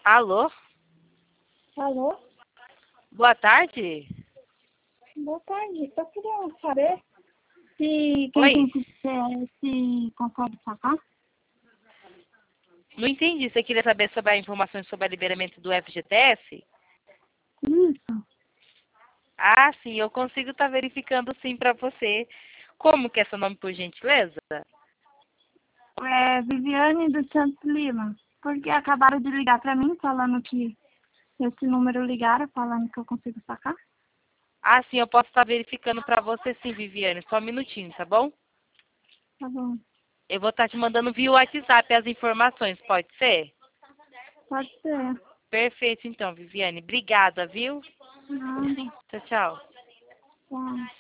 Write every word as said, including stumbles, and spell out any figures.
Alô? Alô? Boa tarde? Boa tarde. Eu queria saber se quem Oi? tem que ser, se consegue sacar. Não entendi. Você queria saber sobre as informações sobre o liberamento do F G T S? Isso. Ah, sim, eu consigo estar verificando sim para você. Como que é seu nome, por gentileza? É Viviane dos Santos Lima. Porque acabaram de ligar pra mim falando que esse número ligaram falando que eu consigo sacar. Ah, sim, eu posso estar verificando para você sim, Viviane. Só um minutinho, tá bom? Tá bom. Eu vou estar te mandando via WhatsApp as informações, pode ser? Pode ser. Perfeito, então, Viviane. Obrigada, viu? Nada. Tchau, tchau. Tchau.